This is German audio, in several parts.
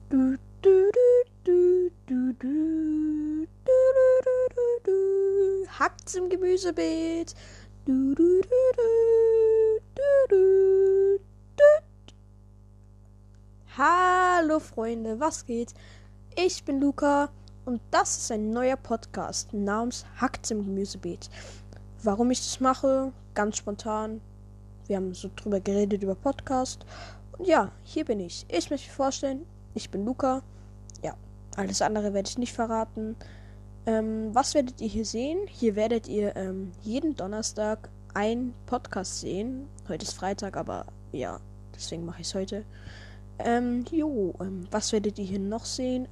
Du, du, du, du, du, du, du, du, du, du. Hackt's im Gemüsebeet. Du, du, du, du, du, du, du. Hallo Freunde, was geht? Ich bin Luca und das ist ein neuer Podcast namens Hackt's im Gemüsebeet. Warum ich das mache? Ganz spontan. Wir haben so drüber geredet über Podcast. Und ja, hier bin ich. Ich möchte mich vorstellen, ich bin Luca. Ja, alles andere werde ich nicht verraten. Was werdet ihr hier sehen? Hier werdet ihr jeden Donnerstag einen Podcast sehen. Heute ist Freitag, aber ja, deswegen mache ich es heute. Was werdet ihr hier noch sehen?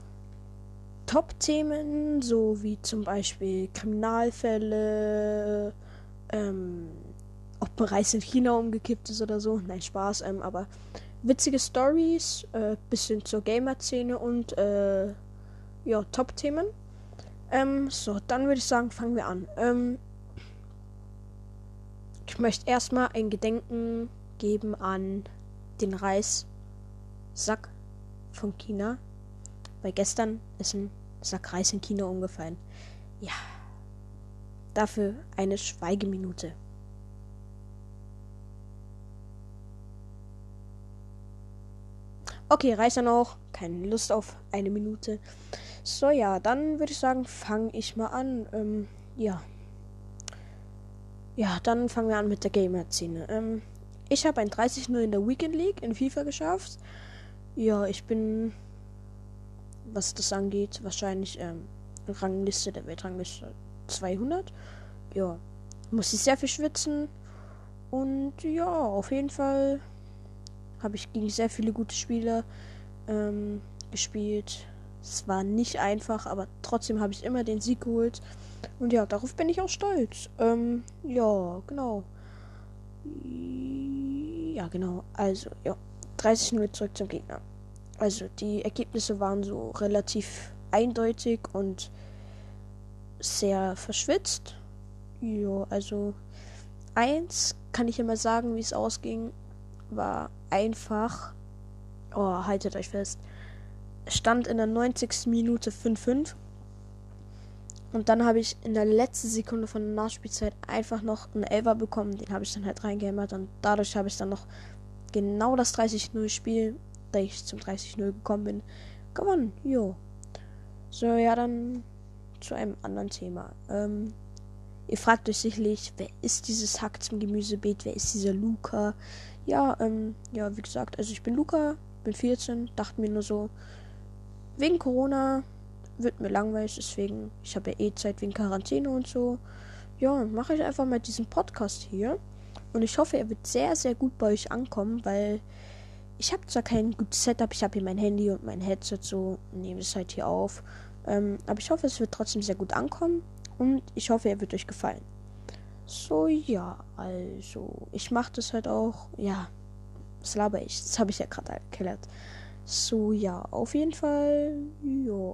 Top-Themen, so wie zum Beispiel Kriminalfälle, ob ein Reis in China umgekippt ist oder so. Nein, Spaß, aber witzige Stories, bisschen zur Gamer-Szene und Top-Themen. Dann würde ich sagen, fangen wir an. Ich möchte erstmal ein Gedenken geben an den Reissack von China, weil gestern ist ein Sack Reis in China umgefallen. Ja, dafür eine Schweigeminute. Okay, reicht dann auch. Keine Lust auf eine Minute. So, ja, dann würde ich sagen, fange ich mal an. Dann fangen wir an mit der Gamer-Szene. Ich habe ein 30-0 in der Weekend League in FIFA geschafft. Ja, ich bin, was das angeht, wahrscheinlich Rangliste der Weltrangliste 200. Ja, muss ich sehr viel schwitzen. Und ja, auf jeden Fall habe ich gegen sehr viele gute Spieler gespielt. Es war nicht einfach, aber trotzdem habe ich immer den Sieg geholt. Und ja, darauf bin ich auch stolz. Ja, genau. Ja, genau. Also, ja. 30-0 zurück zum Gegner. Also, die Ergebnisse waren so relativ eindeutig und sehr verschwitzt. Ja, also 1 kann ich immer sagen, wie es ausging, war einfach. Oh, haltet euch fest. Stand in der 90. Minute 5-5. Und dann habe ich in der letzten Sekunde von der Nachspielzeit einfach noch einen Elfer bekommen. Den habe ich dann halt reingehämmert. Und dadurch habe ich dann noch genau das 30-0 Spiel, da ich zum 30-0 gekommen bin, gewonnen. Jo. So, ja, dann zu einem anderen Thema. Ihr fragt euch sicherlich, wer ist dieses Hack zum Gemüsebeet? Wer ist dieser Luca? Ja, wie gesagt, also ich bin Luca, bin 14, dachte mir nur so, wegen Corona wird mir langweilig, deswegen, ich habe ja Zeit wegen Quarantäne und so. Ja, mache ich einfach mal diesen Podcast hier. Und ich hoffe, er wird sehr, sehr gut bei euch ankommen, weil ich habe zwar kein gutes Setup, ich habe hier mein Handy und mein Headset so, nehme es halt hier auf. Aber ich hoffe, es wird trotzdem sehr gut ankommen und ich hoffe, er wird euch gefallen. So, ja, also, ich mache das halt auch, ja, was laber ich? Das habe ich ja gerade erklärt. So, ja, auf jeden Fall, ja.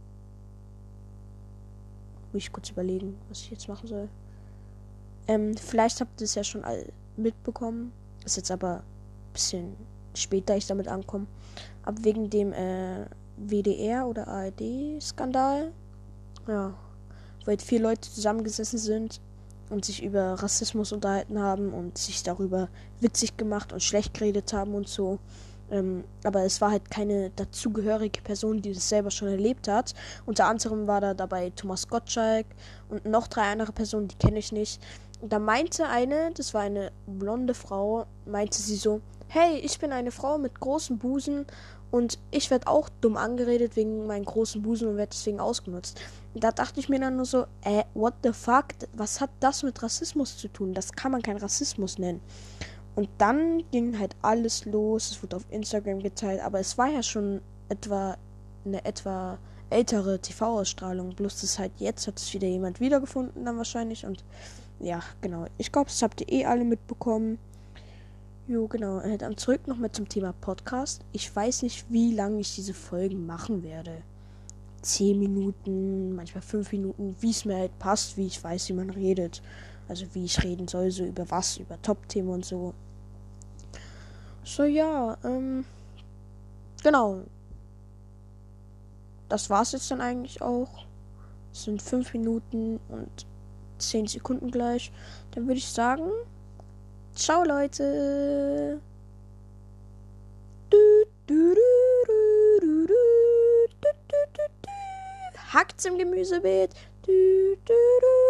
Muss ich kurz überlegen, was ich jetzt machen soll. Vielleicht habt ihr es ja schon all mitbekommen. Ist jetzt aber ein bisschen später ich damit ankomme. Aber wegen dem WDR oder ARD-Skandal, ja, wo halt 4 Leute zusammengesessen sind und sich über Rassismus unterhalten haben und sich darüber witzig gemacht und schlecht geredet haben und so. Aber es war halt keine dazugehörige Person, die das selber schon erlebt hat. Unter anderem war da dabei Thomas Gottschalk und noch 3 andere Personen, die kenne ich nicht. Und da meinte eine, das war eine blonde Frau, meinte sie so, hey, ich bin eine Frau mit großem Busen und ich werde auch dumm angeredet wegen meinem großen Busen und werde deswegen ausgenutzt. Und da dachte ich mir dann nur so, what the fuck, was hat das mit Rassismus zu tun? Das kann man kein Rassismus nennen. Und dann ging halt alles los, es wurde auf Instagram geteilt, aber es war ja schon eine etwa ältere TV-Ausstrahlung, bloß das halt jetzt hat es wieder jemand wiedergefunden dann wahrscheinlich und ja, genau. Ich glaube, das habt ihr alle mitbekommen. Jo, genau. Dann zurück nochmal zum Thema Podcast. Ich weiß nicht, wie lange ich diese Folgen machen werde. 10 Minuten, manchmal 5 Minuten, wie es mir halt passt, wie ich weiß, wie man redet. Also wie ich reden soll, so über was, über Top-Themen und so. So, ja, genau. das war's jetzt dann eigentlich auch. Es sind 5 Minuten und 10 Sekunden gleich. Dann würde ich sagen, ciao Leute. Hackt's im Gemüsebeet.